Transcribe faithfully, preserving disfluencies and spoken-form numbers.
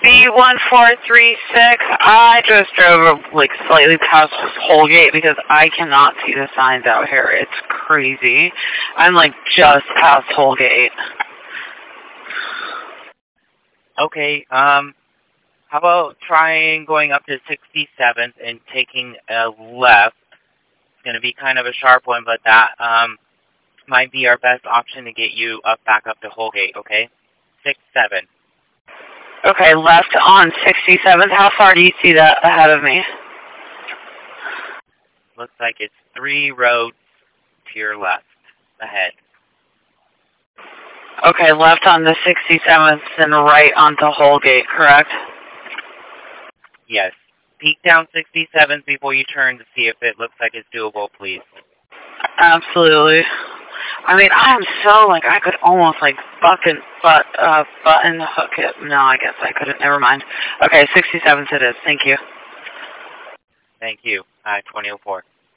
B one four three six, I just drove like slightly past Holgate because I cannot see the signs out here. It's crazy. I'm like just past Holgate. Okay, um, how about trying going up to sixty-seventh and taking a left? It's going to be kind of a sharp one, but that um, might be our best option to get you up back up to Holgate, okay? six seven. Okay, left on sixty-seventh. How far do you see that ahead of me? Looks like it's three roads to your left ahead. Okay, left on the sixty-seventh and right onto Holgate, correct? Yes. Peek down sixty-seventh before you turn to see if it looks like it's doable, please. Absolutely. I mean, I'm so, like, I could almost, like, bucket, but, uh, button hook it. No, I guess I couldn't. Never mind. Okay, sixty-seventh it is. Thank you. Thank you. Uh, twenty oh four.